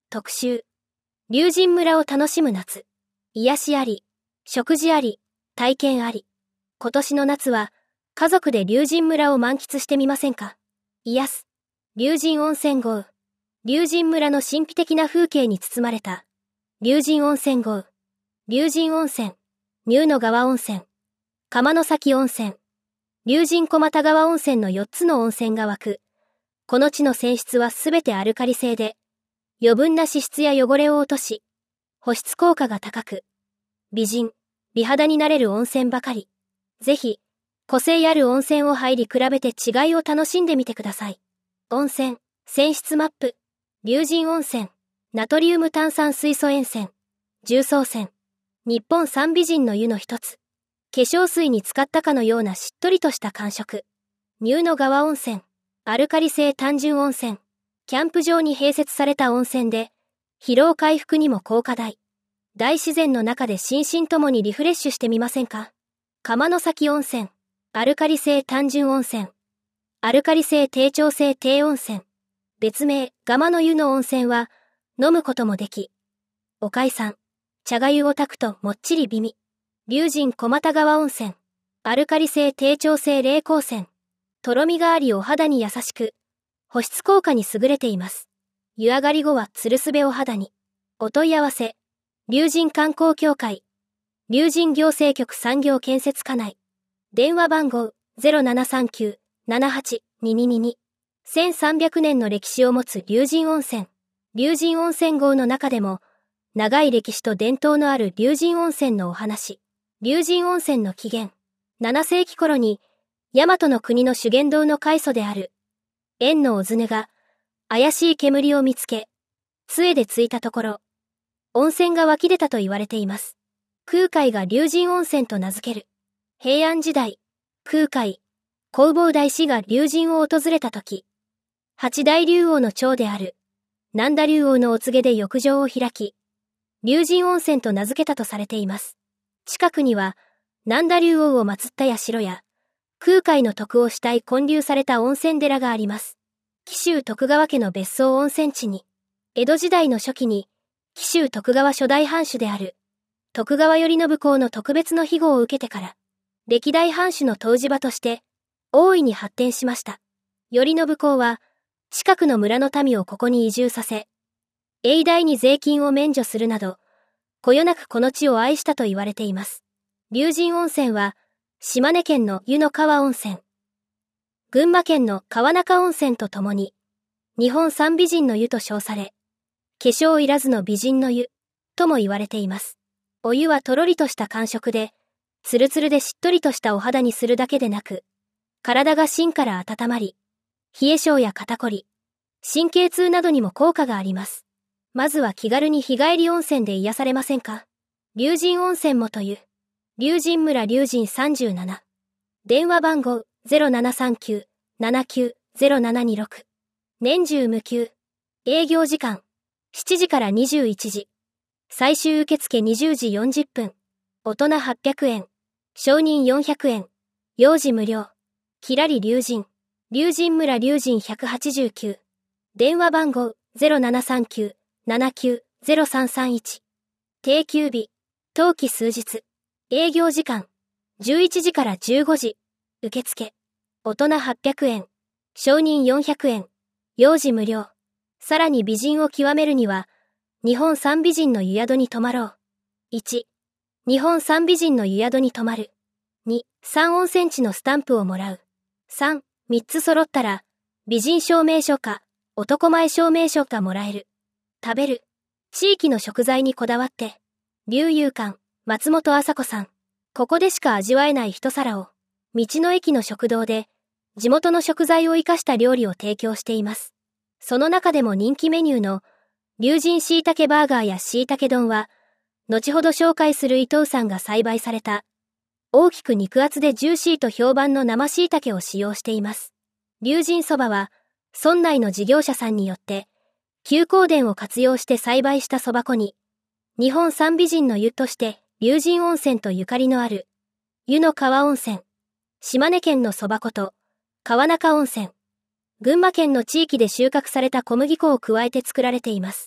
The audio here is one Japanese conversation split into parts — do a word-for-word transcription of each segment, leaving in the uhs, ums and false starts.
特集。龍神村を楽しむ夏。癒しあり、食事あり、体験あり。今年の夏は、家族で龍神村を満喫してみませんか？癒す。龍神温泉郷。龍神村の神秘的な風景に包まれた、龍神温泉郷。龍神温泉、入野川温泉、釜の崎温泉、龍神小俣川温泉のよっつの温泉が湧く。この地の泉質はすべてアルカリ性で、余分な脂質や汚れを落とし、保湿効果が高く、美人、美肌になれる温泉ばかり。ぜひ、個性ある温泉を入り比べて違いを楽しんでみてください。温泉、泉質マップ、龍神温泉、ナトリウム炭酸水素塩泉、重曹泉、日本三美人の湯の一つ。化粧水に浸かったかのようなしっとりとした感触。入野川温泉、アルカリ性単純温泉、キャンプ場に併設された温泉で、疲労回復にも効果大。大自然の中で心身ともにリフレッシュしてみませんか？釜の崎温泉、アルカリ性単純温泉、アルカリ性低調性低温泉、別名、ガマの湯の温泉は、飲むこともでき、おかいさん、茶がゆを炊くともっちり美味。龍神小俣川温泉、アルカリ性低調性冷光泉、とろみがありお肌に優しく、保湿効果に優れています。湯上がり後はつるすべお肌に。お問い合わせ、龍神観光協会、龍神行政局産業建設課内。電話番号 ゼロななさんきゅう ななはち にににに。せんさんびゃくねんの歴史を持つ龍神温泉。龍神温泉郷の中でも、長い歴史と伝統のある龍神温泉のお話。龍神温泉の起源。ななせいき頃に、大和の国の修験道の開祖である、円の小津が、怪しい煙を見つけ、杖でついたところ、温泉が湧き出たと言われています。空海が龍神温泉と名付ける。平安時代、空海、弘法大師が龍神を訪れたとき、八大竜王の長である、南田竜王のお告げで浴場を開き、龍神温泉と名付けたとされています。近くには、南田竜王を祀った社や、空海の徳を慕い建立された温泉寺があります。紀州徳川家の別荘温泉地に、江戸時代の初期に、紀州徳川初代藩主である、徳川頼信公の特別の庇護を受けてから、歴代藩主の湯治場として、大いに発展しました。頼信公は、近くの村の民をここに移住させ、永代に税金を免除するなど、こよなくこの地を愛したと言われています。龍神温泉は、島根県の湯の川温泉、群馬県の川中温泉とともに、日本三美人の湯と称され、化粧いらずの美人の湯、とも言われています。お湯はとろりとした感触で、つるつるでしっとりとしたお肌にするだけでなく、体が芯から温まり、冷え性や肩こり、神経痛などにも効果があります。まずは気軽に日帰り温泉で癒されませんか？龍神温泉もという。龍神村龍神さんじゅうなな。電話番号 ゼロななさんきゅう ななきゅう ゼロななにろく。年中無休。営業時間しちじからにじゅういちじ。最終受付にじゅうじよんじゅっぷん。大人はっぴゃくえん。少人よんひゃくえん。幼児無料。きらり龍神。龍神村龍神ひゃくはちじゅうきゅう。電話番号 ゼロななさんきゅう ななきゅう ゼロさんさんいち。定休日。当期数日。営業時間じゅういちじからじゅうごじ。受付大人はっぴゃくえん。少人よんひゃくえん。幼児無料。さらに美人を極めるには、日本三美人の湯宿に泊まろう。いち、日本三美人の湯宿に泊まる。に、さん温泉地のスタンプをもらう。さん、みっつ揃ったら、美人証明書か、男前証明書かもらえる。食べる。地域の食材にこだわって。龍遊館、松本麻子さん。ここでしか味わえない一皿を、道の駅の食堂で、地元の食材を生かした料理を提供しています。その中でも人気メニューの、龍神椎茸バーガーや椎茸丼は、後ほど紹介する伊藤さんが栽培された、大きく肉厚でジューシーと評判の生椎茸を使用しています。龍神そばは、村内の事業者さんによって、休耕田を活用して栽培したそば粉に、日本三美人の湯として龍神温泉とゆかりのある、湯の川温泉、島根県のそば粉と、川中温泉、群馬県の地域で収穫された小麦粉を加えて作られています。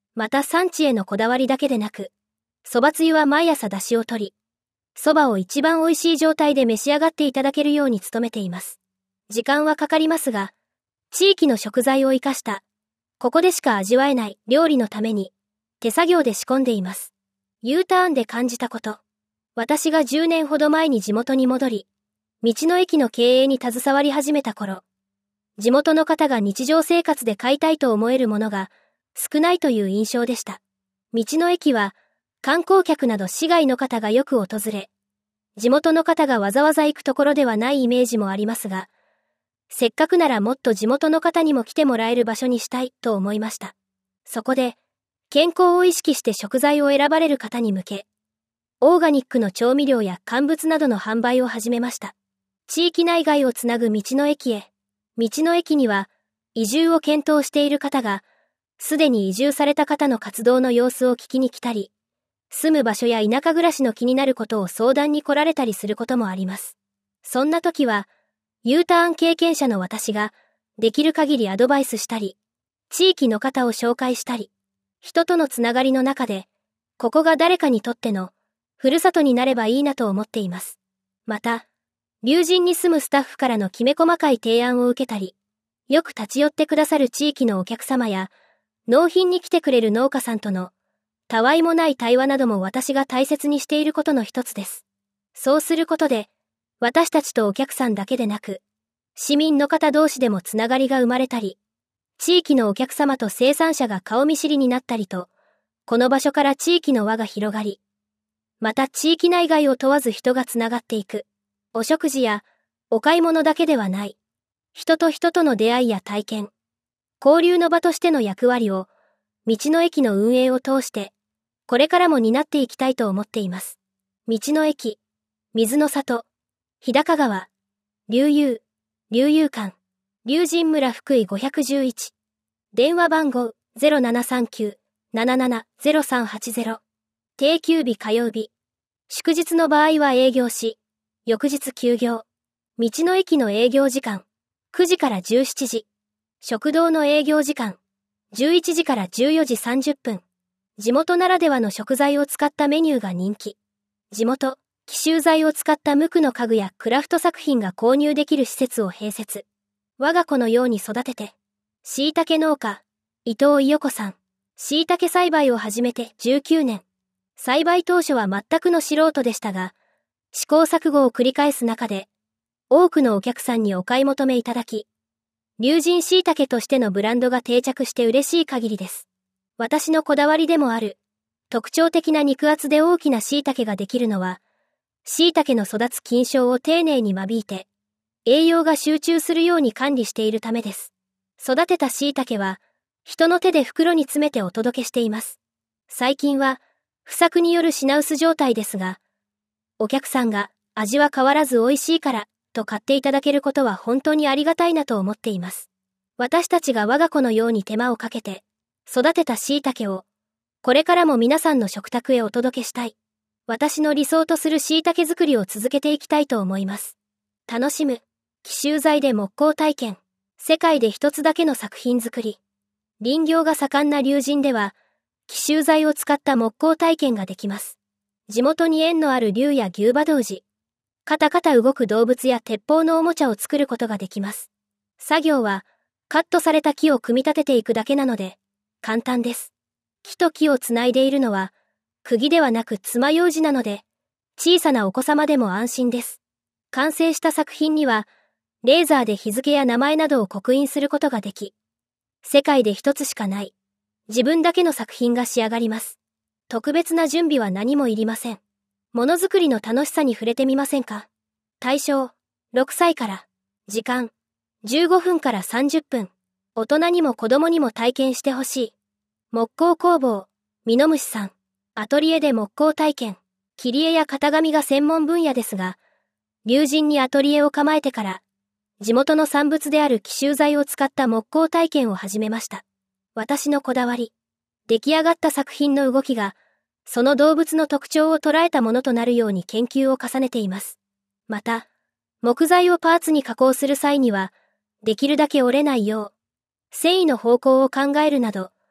また産地へのこだわりだけでなく、蕎麦つゆは毎朝出汁を取り、蕎麦を一番美味しい状態で召し上がっていただけるように努めています。時間はかかりますが、地域の食材を生かした、ここでしか味わえない料理のために、手作業で仕込んでいます。U ターンで感じたこと。私がじゅうねんほど前に地元に戻り、道の駅の経営に携わり始めた頃、地元の方が日常生活で買いたいと思えるものが少ないという印象でした。道の駅は観光客など市外の方がよく訪れ、地元の方がわざわざ行くところではないイメージもありますが、せっかくならもっと地元の方にも来てもらえる場所にしたいと思いました。そこで、健康を意識して食材を選ばれる方に向け、オーガニックの調味料や乾物などの販売を始めました。地域内外をつなぐ道の駅へ。道の駅には、移住を検討している方が、すでに移住された方の活動の様子を聞きに来たり、住む場所や田舎暮らしの気になることを相談に来られたりすることもあります。そんな時は、U ターン経験者の私が、できる限りアドバイスしたり、地域の方を紹介したり、人とのつながりの中で、ここが誰かにとっての、ふるさとになればいいなと思っています。また、龍神に住むスタッフからのきめ細かい提案を受けたり、よく立ち寄ってくださる地域のお客様や、納品に来てくれる農家さんとの、たわいもない対話なども私が大切にしていることの一つです。そうすることで、私たちとお客さんだけでなく、市民の方同士でもつながりが生まれたり、地域のお客様と生産者が顔見知りになったりと、この場所から地域の輪が広がり、また地域内外を問わず人がつながっていく。お食事やお買い物だけではない。人と人との出会いや体験、交流の場としての役割を、道の駅の運営を通して、これからも担っていきたいと思っています。道の駅、水の里、日高川、龍遊、龍遊館、龍神村福井ごひゃくじゅういち。電話番号 ゼロななさんきゅう なななな ゼロさんはちゼロ。定休日火曜日。祝日の場合は営業し、翌日休業。道の駅の営業時間、くじからじゅうしちじ。食堂の営業時間、じゅういちじからじゅうよじさんじゅっぷん。地元ならではの食材を使ったメニューが人気。地元、紀州材を使った無垢の家具やクラフト作品が購入できる施設を併設。我が子のように育てて。椎茸農家、伊藤伊代子さん。椎茸栽培を始めてじゅうきゅうねん。栽培当初は全くの素人でしたが、試行錯誤を繰り返す中で、多くのお客さんにお買い求めいただき、龍神椎茸としてのブランドが定着して嬉しい限りです。私のこだわりでもある、特徴的な肉厚で大きな椎茸ができるのは、椎茸の育つ菌床を丁寧に間引いて、栄養が集中するように管理しているためです。育てた椎茸は、人の手で袋に詰めてお届けしています。最近は、不作による品薄状態ですが、お客さんが味は変わらず美味しいから、と買っていただけることは本当にありがたいなと思っています。私たちが我が子のように手間をかけて、育てた椎茸を、これからも皆さんの食卓へお届けしたい。私の理想とする椎茸作りを続けていきたいと思います。楽しむ、紀州材で木工体験、世界で一つだけの作品作り。林業が盛んな龍神では、紀州材を使った木工体験ができます。地元に縁のある龍や牛馬童子、カタカタ動く動物や鉄砲のおもちゃを作ることができます。作業は、カットされた木を組み立てていくだけなので、簡単です。木と木をつないでいるのは、釘ではなく爪楊枝なので、小さなお子様でも安心です。完成した作品には、レーザーで日付や名前などを刻印することができ、世界で一つしかない、自分だけの作品が仕上がります。特別な準備は何もいりません。ものづくりの楽しさに触れてみませんか？対象、ろくさいから。時間、じゅうごふんからさんじゅっぷん。大人にも子供にも体験してほしい。木工工房、ミノムシさん。アトリエで木工体験。切り絵や型紙が専門分野ですが、龍神にアトリエを構えてから、地元の産物である紀州材を使った木工体験を始めました。私のこだわり。出来上がった作品の動きが、その動物の特徴を捉えたものとなるように研究を重ねています。また、木材をパーツに加工する際には、できるだけ折れないよう、繊維の方向を考えるなど、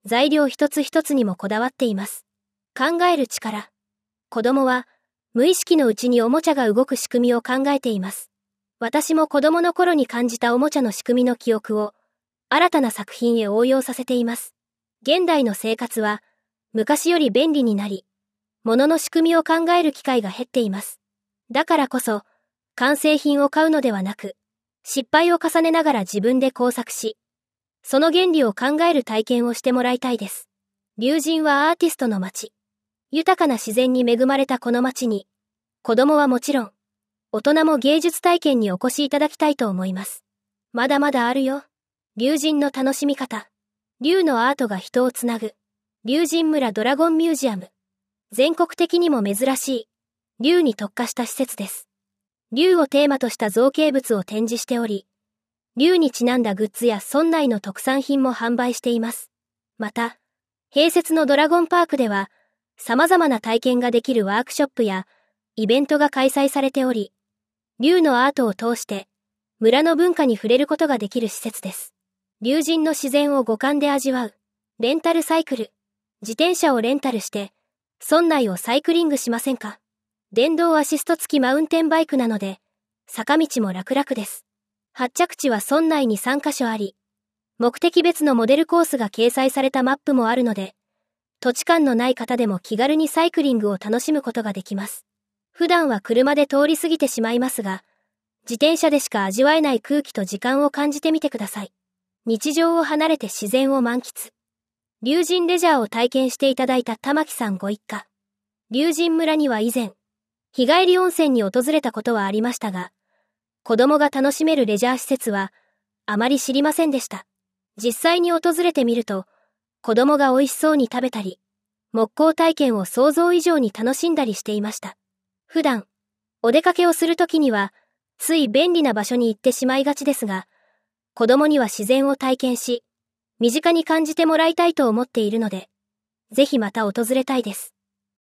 材料一つ一つにもこだわっています。考える力。子供は、無意識のうちにおもちゃが動く仕組みを考えています。私も子供の頃に感じたおもちゃの仕組みの記憶を、新たな作品へ応用させています。現代の生活は、昔より便利になり、物の仕組みを考える機会が減っています。だからこそ、完成品を買うのではなく、失敗を重ねながら自分で工作し、その原理を考える体験をしてもらいたいです。龍神はアーティストの街。豊かな自然に恵まれたこの街に、子供はもちろん、大人も芸術体験にお越しいただきたいと思います。まだまだあるよ。龍神の楽しみ方。龍のアートが人をつなぐ。龍神村ドラゴンミュージアム。全国的にも珍しい、龍に特化した施設です。龍をテーマとした造形物を展示しており、龍にちなんだグッズや村内の特産品も販売しています。また、併設のドラゴンパークでは、様々な体験ができるワークショップやイベントが開催されており、龍のアートを通して、村の文化に触れることができる施設です。龍神の自然を五感で味わう、レンタルサイクル、自転車をレンタルして、村内をサイクリングしませんか？電動アシスト付きマウンテンバイクなので、坂道も楽々です。発着地は村内にさんカ所あり、目的別のモデルコースが掲載されたマップもあるので、土地勘のない方でも気軽にサイクリングを楽しむことができます。普段は車で通り過ぎてしまいますが、自転車でしか味わえない空気と時間を感じてみてください。日常を離れて自然を満喫。龍神レジャーを体験していただいた玉木さんご一家。龍神村には以前、日帰り温泉に訪れたことはありましたが、子供が楽しめるレジャー施設はあまり知りませんでした。実際に訪れてみると、子供が美味しそうに食べたり、木工体験を想像以上に楽しんだりしていました。普段、お出かけをするときには、つい便利な場所に行ってしまいがちですが、子供には自然を体験し、身近に感じてもらいたいと思っているので、ぜひまた訪れたいです。